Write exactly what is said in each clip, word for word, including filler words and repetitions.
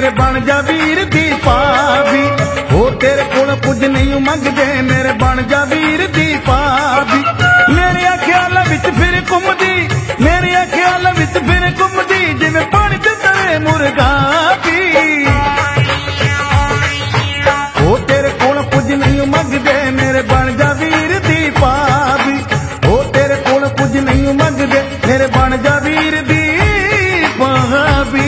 मेरे बन जा वीर दी भाभी। हो तेरे कोल कुछ नहीं मंगदे मेरे बन जा वीर दी भाभी। मेरे ख्याल विच फिर घुमदी मेरे ख्याल विच फिर घुमदी जिवें पानी ते तले मुर्गा भी। हो तेरे कोल कुछ नहीं मंगदे मेरे बन जा वीर दी भाभी। हो तेरे कोल कुछ नहीं मंगदे मेरे बन जा वीर दी भाभी।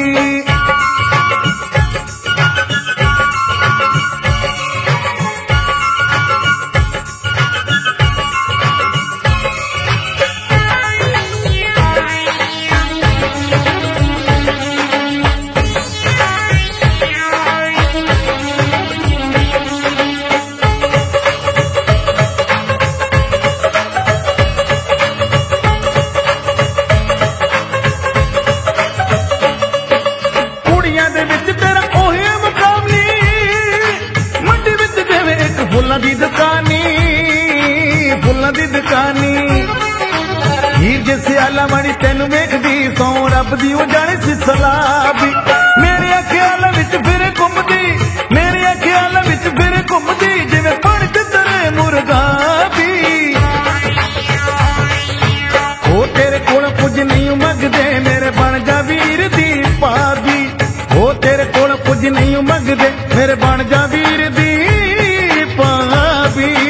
फुल्लां दी दुकानी फुल्लां दी दुकानी हीर जे सियाला वाली तेनू वेखदी सौ रब दी ओ जाने सी सलाबी। मेरे ख्याल विच फिर घुमदी मेरे ख्याल विच फिर घुमदी जिवें पानी ते तले मुर्गा भी। हो तेरे कोल कुछ नहीं मंगदे मेरे बन जा वीर दी भाभी। हो तेरे कोल कुछ नहीं मंगदे मेरे बन जा वीर दी भाभी।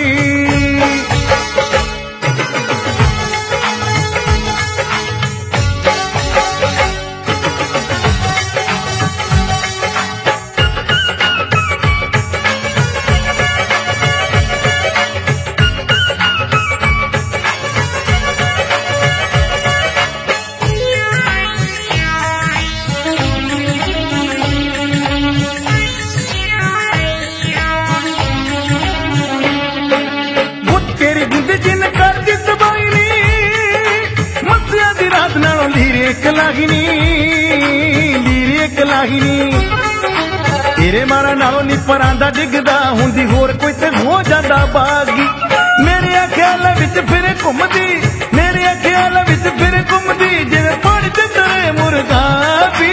लीरेक लागिनी लीरेक लागिनी तेरे मारा नालों नी परांदा डिगदा हुंदी होर कोई ते हो जांदा बागी। मेरे ख्याल विच फिर घुमदी मेरे ख्याल विच फिर घुमदी जिवें पानी ते तले मुर्गा भी।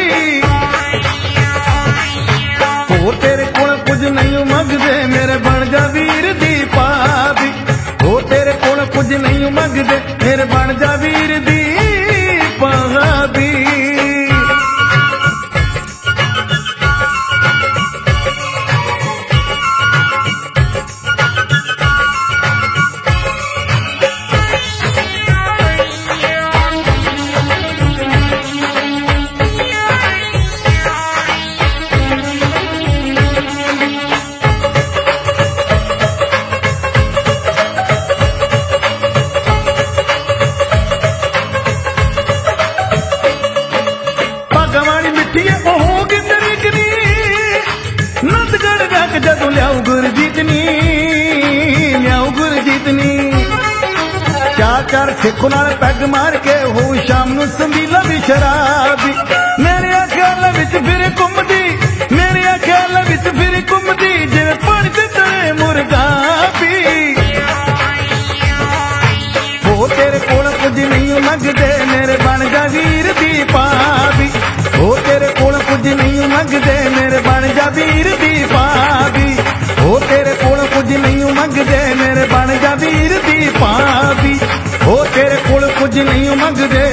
हो तेरे कोल कुछ नहीं मंगदे मेरे बन जा वीर दी भाभी। हो तेरे कोल कुछ नहीं मंगदे मेरे बन जा वीर दी भाभी। जदों लियाऊ गुरजीतनी लियाऊ गुरजीतनी चार चार सिखों नाल पैग मार के हो शाम नूं संदीला दी शराबी। मेरे ख्याल विच फिर घुमदी मेरे ख्याल विच फिर घुमदी जिवें पानी ते तले मुर्गा भी। हो तेरे कोल कुछ नहीं मंगदे मेरे बन जा वीर दी भाभी। हो तेरे कोल कुछ नहीं मंगदे मेरे बन जा वीर दी भाभी। हो तेरे कोल कुछ नहीं मंगदे मेरे बन जा वीर दी भाभी। हो तेरे कोल कुछ नहीं मंगदे